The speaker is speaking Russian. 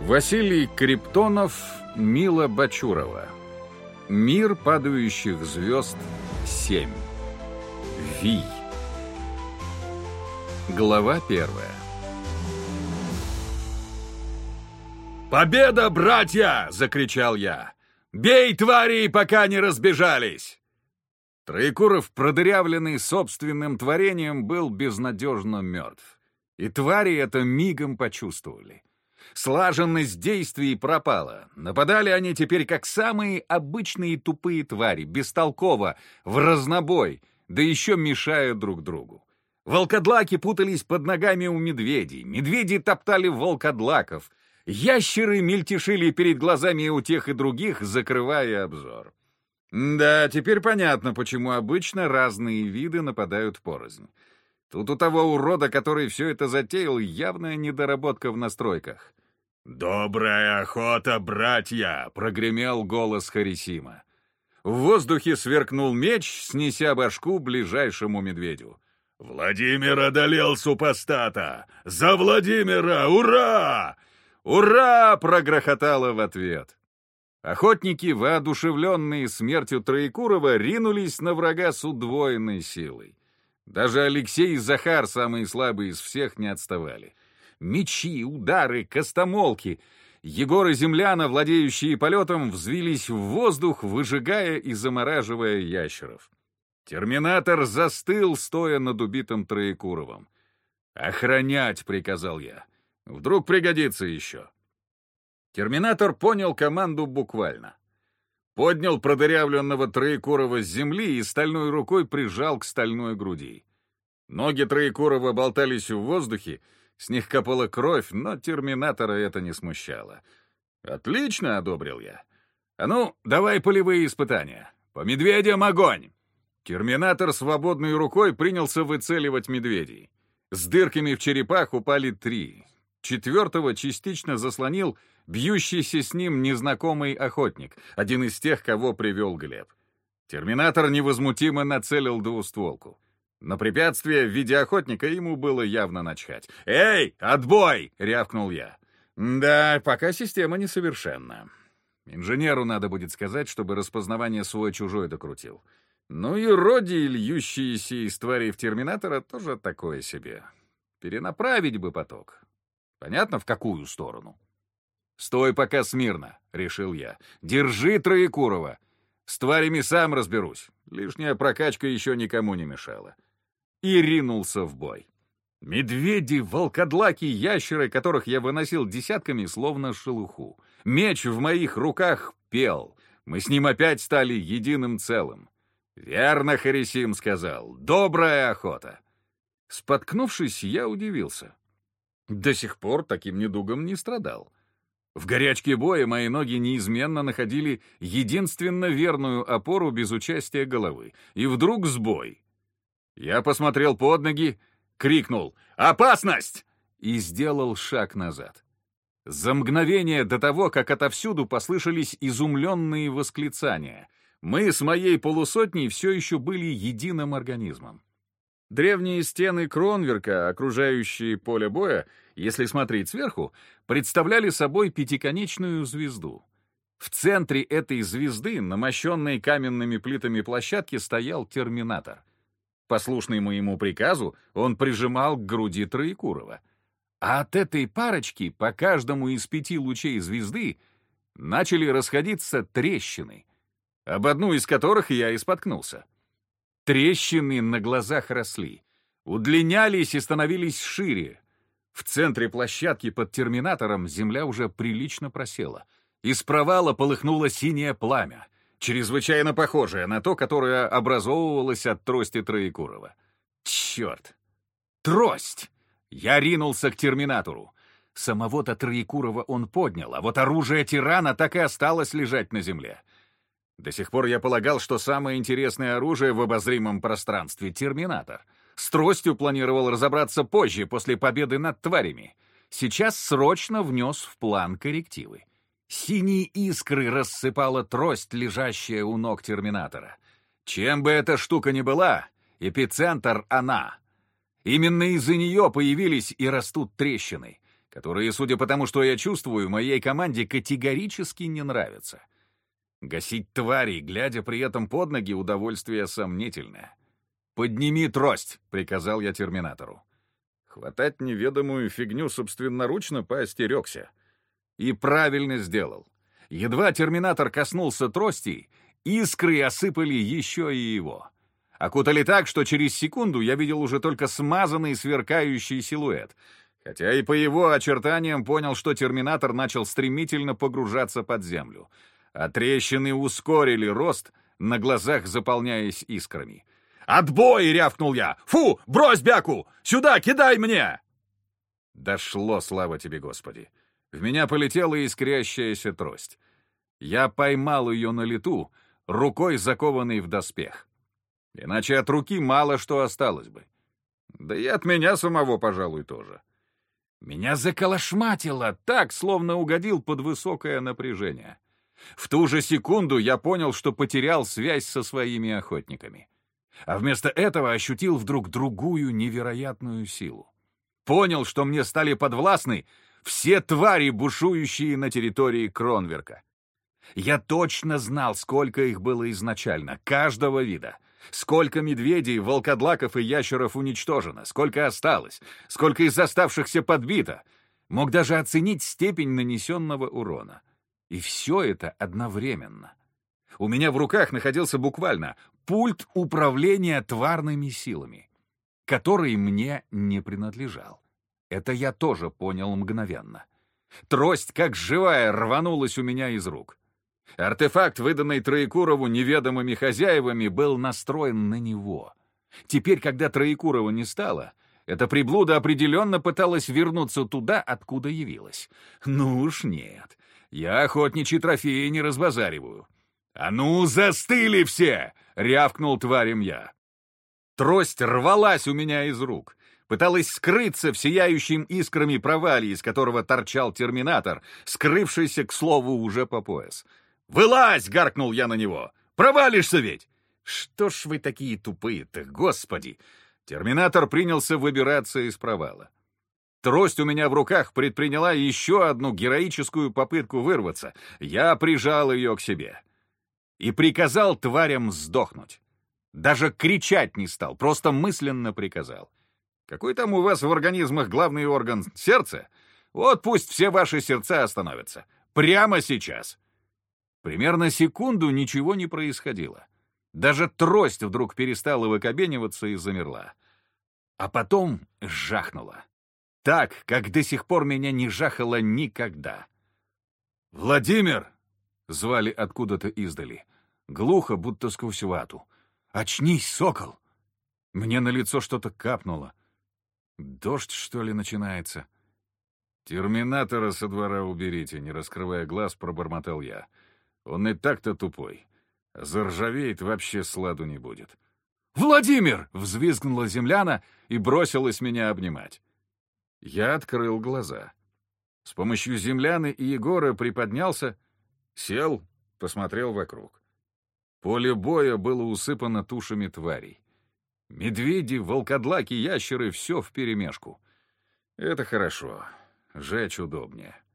Василий Криптонов, Мила Бачурова. Мир падающих звезд 7. Вий. Глава 1. «Победа, братья!» — закричал я. «Бей тварей, пока не разбежались!» Троекуров, продырявленный собственным творением, был безнадежно мертв. И твари это мигом почувствовали. Слаженность действий пропала. Нападали они теперь как самые обычные тупые твари, бестолково, в разнобой, да еще мешая друг другу. Волкодлаки путались под ногами у медведей, медведи топтали волкодлаков, ящеры мельтешили перед глазами у тех и других, закрывая обзор. Да, теперь понятно, почему обычно разные виды нападают порознь. Тут у того урода, который все это затеял, явная недоработка в настройках. «Добрая охота, братья!» — прогремел голос Харисима. В воздухе сверкнул меч, снеся башку ближайшему медведю. «Владимир одолел супостата! За Владимира! Ура!» «Ура!» — прогрохотало в ответ. Охотники, воодушевленные смертью Троекурова, ринулись на врага с удвоенной силой. Даже Алексей и Захар, самые слабые из всех, не отставали. Мечи, удары, костомолки. Егор и земляна, владеющие полетом, взвились в воздух, выжигая и замораживая ящеров. Терминатор застыл, стоя над убитым Троекуровым. «Охранять!» — приказал я. «Вдруг пригодится еще». Терминатор понял команду буквально. Поднял продырявленного Троекурова с земли и стальной рукой прижал к стальной груди. Ноги Троекурова болтались в воздухе, с них капала кровь, но терминатора это не смущало. «Отлично!» — одобрил я. «А ну, давай полевые испытания. По медведям огонь!» Терминатор свободной рукой принялся выцеливать медведей. С дырками в черепах упали 3. 4-го частично заслонил бьющийся с ним незнакомый охотник, один из тех, кого привел Глеб. Терминатор невозмутимо нацелил двустволку. На препятствие в виде охотника ему было явно начхать. «Эй, отбой!» — рявкнул я. Да, пока система несовершенна. Инженеру надо будет сказать, чтобы распознавание свой-чужой докрутил. Ну и роди, льющиеся из тварей в терминатора, тоже такое себе. Перенаправить бы поток. Понятно, в какую сторону? «Стой пока смирно», — решил я. «Держи Троекурова. С тварями сам разберусь. Лишняя прокачка еще никому не мешала». И ринулся в бой. Медведи, волкодлаки, ящеры, которых я выносил десятками, словно шелуху. Меч в моих руках пел. Мы с ним опять стали единым целым. «Верно, Харисим сказал. Добрая охота». Споткнувшись, я удивился. До сих пор таким недугом не страдал. В горячке боя мои ноги неизменно находили единственно верную опору без участия головы. И вдруг сбой. Я посмотрел под ноги, крикнул «Опасность!» и сделал шаг назад. За мгновение до того, как отовсюду послышались изумленные восклицания, мы с моей полусотней все еще были единым организмом. Древние стены Кронверка, окружающие поле боя, если смотреть сверху, представляли собой пятиконечную звезду. В центре этой звезды, на мощенной каменными плитами площадке, стоял терминатор. Послушный моему приказу, он прижимал к груди Троекурова. А от этой парочки по каждому из 5 лучей звезды начали расходиться трещины, об одну из которых я и споткнулся. Трещины на глазах росли, удлинялись и становились шире. В центре площадки под терминатором земля уже прилично просела. Из провала полыхнуло синее пламя, чрезвычайно похожее на то, которое образовывалось от трости Троекурова. Черт! Трость! Я ринулся к терминатору. Самого-то Троекурова он поднял, а вот оружие тирана так и осталось лежать на земле. До сих пор я полагал, что самое интересное оружие в обозримом пространстве — терминатор. С тростью планировал разобраться позже, после победы над тварями. Сейчас срочно внес в план коррективы. Синие искры рассыпала трость, лежащая у ног терминатора. Чем бы эта штука ни была, эпицентр — она. Именно из-за нее появились и растут трещины. которые, судя по тому, что я чувствую, моей команде категорически не нравятся. Гасить тварей, глядя при этом под ноги, удовольствие сомнительное. «Подними трость», — приказал я терминатору. Хватать неведомую фигню собственноручно поостерегся. И правильно сделал. Едва терминатор коснулся трости, искры осыпали еще и его. Окутали так, что через секунду я видел уже только смазанный сверкающий силуэт, хотя и по его очертаниям понял, что терминатор начал стремительно погружаться под землю, а трещины ускорили рост, на глазах заполняясь искрами. «Отбой!» — рявкнул я. «Фу! Брось бяку! Сюда, кидай мне!» Дошло, слава тебе, Господи. В меня полетела искрящаяся трость. Я поймал ее на лету, рукой закованной в доспех. Иначе от руки мало что осталось бы. Да и от меня самого, пожалуй, тоже. Меня заколошматило так, словно угодил под высокое напряжение. В ту же секунду я понял, что потерял связь со своими охотниками. А вместо этого ощутил вдруг другую невероятную силу. Понял, что мне стали подвластны все твари, бушующие на территории Кронверка. Я точно знал, сколько их было изначально, каждого вида. Сколько медведей, волкодлаков и ящеров уничтожено, сколько осталось, сколько из оставшихся подбито. Мог даже оценить степень нанесенного урона. И все это одновременно. У меня в руках находился буквально пульт управления тварными силами, который мне не принадлежал. Это я тоже понял мгновенно. Трость, как живая, рванулась у меня из рук. Артефакт, выданный Троекурову неведомыми хозяевами, был настроен на него. Теперь, когда Троекурова не стало, эта приблуда определенно пыталась вернуться туда, откуда явилась. Ну уж нет, я охотничьи трофеи не разбазариваю. «А ну, застыли все!» — рявкнул тварем я. Трость рвалась у меня из рук, пыталась скрыться в сияющем искрами провале, из которого торчал терминатор, скрывшийся, к слову, уже по пояс. «Вылазь!» — гаркнул я на него. «Провалишься ведь!» «Что ж вы такие тупые-то, господи!» Терминатор принялся выбираться из провала. Трость у меня в руках предприняла еще одну героическую попытку вырваться. Я прижал ее к себе. И приказал тварям сдохнуть. Даже кричать не стал, просто мысленно приказал. Какой там у вас в организмах главный орган? Сердце? Вот пусть все ваши сердца остановятся. Прямо сейчас. Примерно секунду ничего не происходило. Даже трость вдруг перестала выкобениваться и замерла. А потом жахнула. Так, как до сих пор меня не жахало никогда. «Владимир!» — звали откуда-то издали. Глухо, будто сквозь вату. «Очнись, сокол!» Мне на лицо что-то капнуло. Дождь, что ли, начинается? «Терминатора со двора уберите», — не раскрывая глаз, пробормотал я. «Он и так-то тупой. Заржавеет, вообще сладу не будет». «Владимир!» — взвизгнула земляна и бросилась меня обнимать. Я открыл глаза. С помощью земляны и Егора приподнялся, сел, посмотрел вокруг. Поле боя было усыпано тушами тварей. Медведи, волкодлаки, ящеры — все вперемешку. Это хорошо. Жечь удобнее.